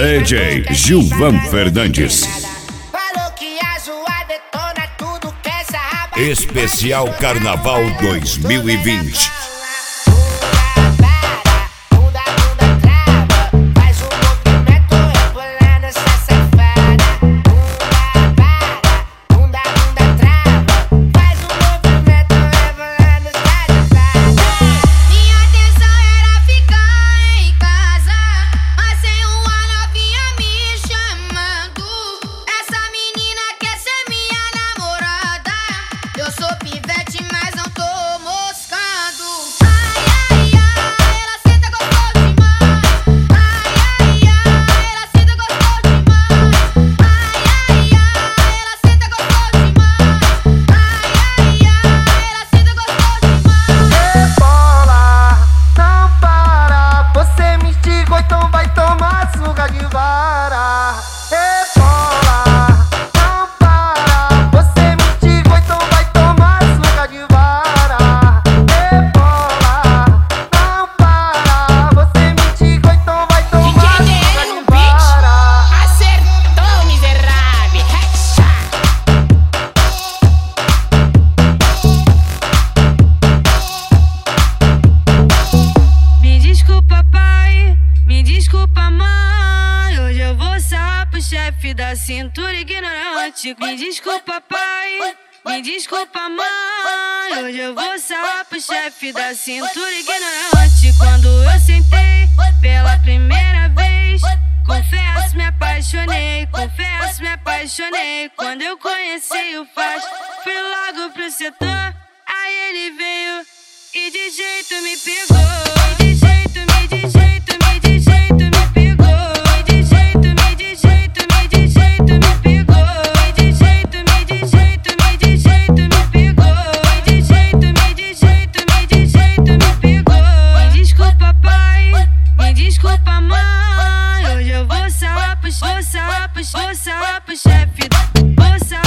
DJ Gilvan Fernandes. Falou que a zoa detona tudo que essa raba. Especial Carnaval 2020. Chefe da cintura ignorante. Me desculpa, pai. Me desculpa, mãe. Hoje eu vou só pro chefe da cintura ignorante. Quando eu sentei pela primeira vez, confesso, me apaixonei. Confesso, me apaixonei. Quando eu conheci o Faz, fui logo pro setor. Aí ele veio e de jeito me pegou. De jeito, de jeito, de jeito me pegou. Desculpa, mãe, hoje eu vou só pro chefe. Vou só